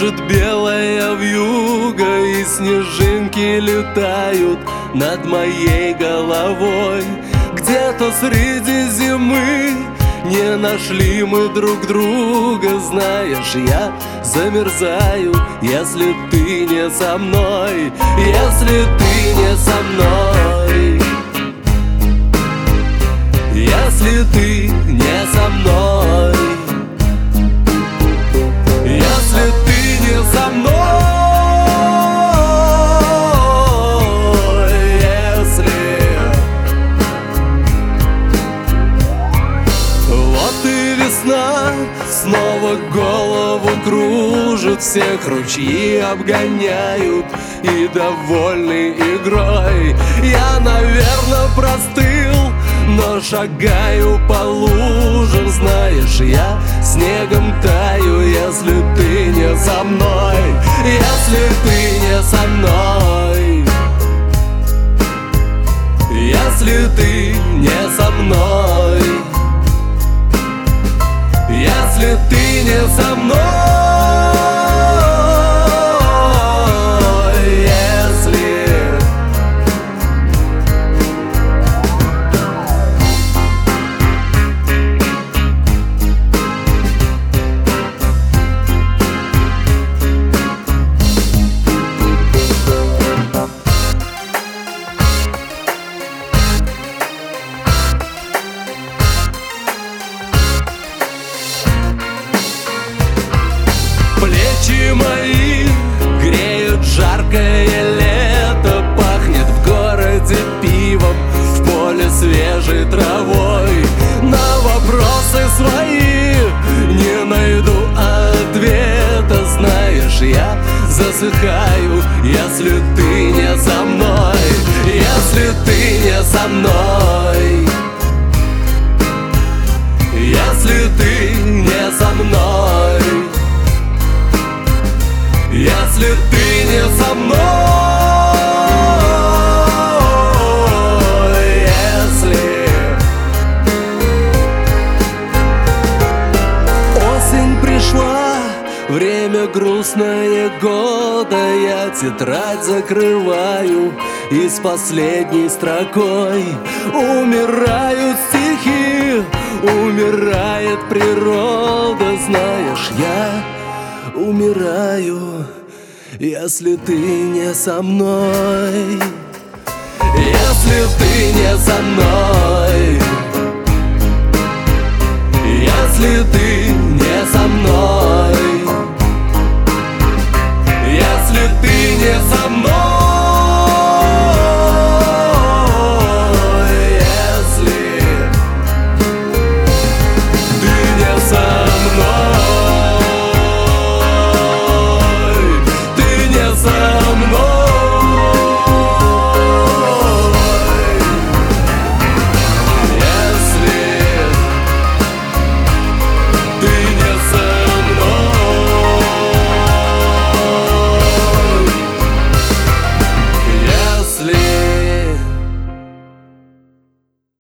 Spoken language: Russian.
Кружит белая вьюга, и снежинки летают над моей головой. Где-то среди зимы не нашли мы друг друга. Знаешь, я замерзаю, если ты не со мной. Если ты не со мной. Если ты не со мной. Если ты не со мной. Если. Вот и весна снова голову кружит, всех ручьи обгоняют и довольны игрой. Я, наверное, простыл, но шагаю по лужам. Знаешь, я снегом таю, если ты не со мной. Если ты не со мной. Если ты не со мной. Если ты не со мной. Плечи мои греют жаркое лето, пахнет в городе пивом, в поле свежей травой. На вопросы свои не найду ответа. Знаешь, я засыхаю, если ты не со мной. Если ты не со мной. Если ты не со мной. Если ты не со мной. Если. Осень пришла, время грустное года. Я тетрадь закрываю и с последней строкой. Умирают стихи, умирает природа. Знаешь, я умираю, если ты не со мной. Если ты не со мной. Если ты